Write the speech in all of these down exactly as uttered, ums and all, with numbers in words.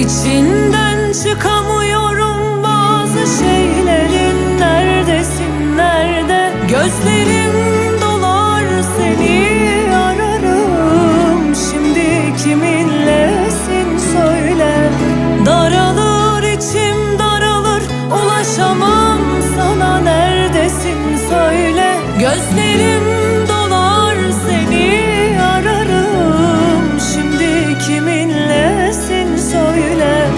İçinden çıkamıyorum bazı şeylerin. Neredesin, nerede? Gözlerim dolar, seni ararım. Şimdi kiminlesin söyle. Daralır içim, daralır, ulaşamam sana. Neredesin söyle. Gözlerim dolar, seni ararım. Şimdi kiminlesin söyle.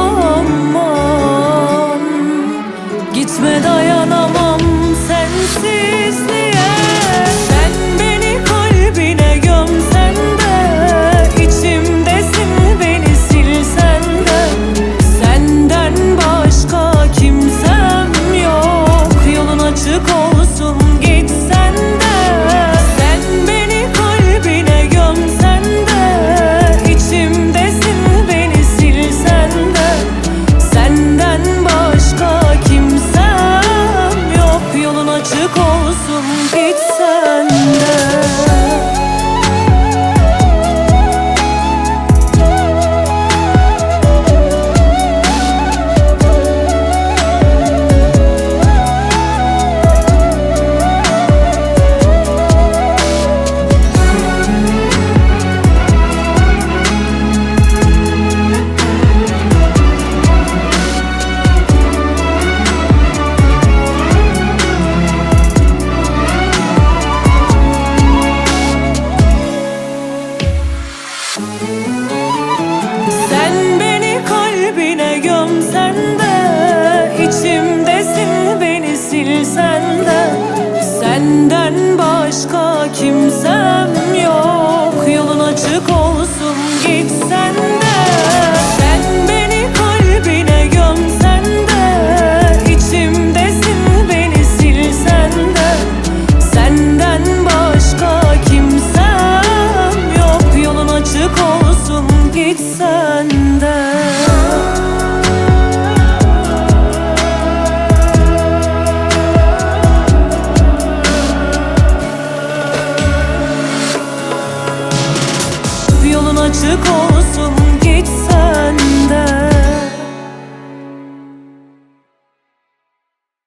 Aman gitme, dayanamam sensizliğe. Sen beni kalbine gömsen de, içimdesin, beni silsen de. Senden başka kimsem yok, yolun açık olsun gitsen de. Sen beni kalbine gömsen de, içimdesin, beni silsen de. Senden başka kimsem yok, yolun açık olsun gitsen de. Sen beni kalbine gömsen de, içimdesin, beni silsen de. Senden başka kimsem yok, yolun açık olsun gitsen de. Sen beni kalbine gömsen de, içimdesin, beni silsen de. Senden başka kimsem yok, yolun açık olsun gitsen de. Yolun açık olsun.